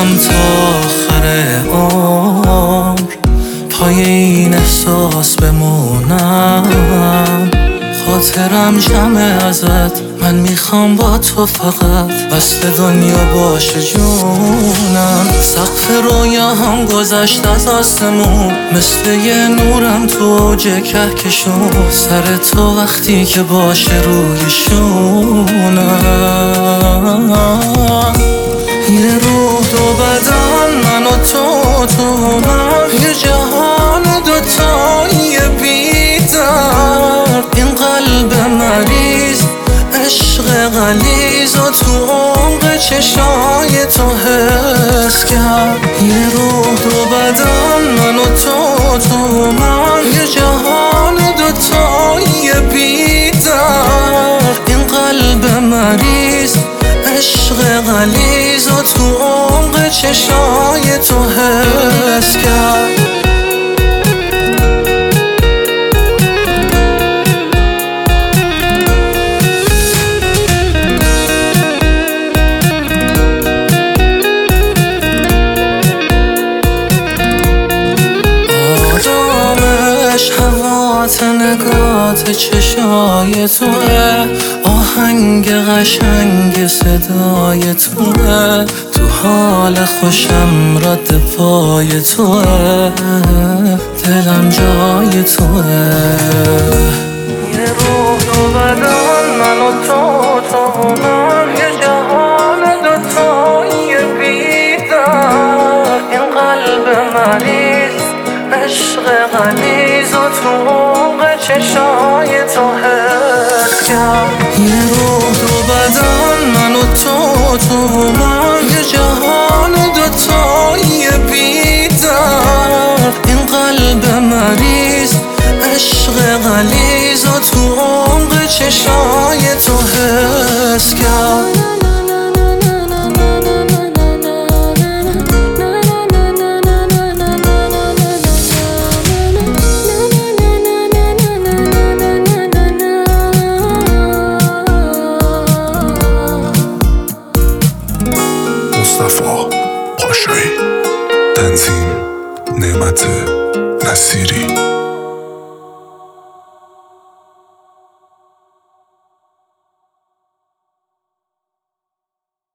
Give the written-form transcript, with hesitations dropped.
میخوام تا آخر عمر پای این احساس بمونم. خاطرم جمعه ازت، من میخوام با تو فقط وصل دنیا باشه جونم. سقف رویاهام گذشت از آسمون، مثل یه نورم تو اوج کهکشون. سر تو وقتی که باشه روی شونم. یه روح دو بدن، من و تو من، یه جهان دوتایی بی‌درد. این قلب مریض عشق غلیظ و تو عمق چشای تو حس کرد. یه روح دو بدن، من و تو من، یه جهان دوتایی بی‌درد. این قلب مریض عشق غلیظ و تو عمق چشای تو حس کرد. آرامش هوات نگات چشای توه، آهنگ قشنگ صدای توه، تو حال خوشم رد پای توه، دلم جای توه. یه روح دو بدن، من و تو من، یه جهان دوتایی بی‌درد. این قلب مریض عشق غلیظ و تو عمق چشای تو حس کرد. یه روح دو بدن، من و تو من، یه جهان دوتایی بی‌درد. این قلب مریض عشق غلیظ و تو عمق چشای تو حس کرد. مصطفی پاشایی، تنظیم نعمت نصیری.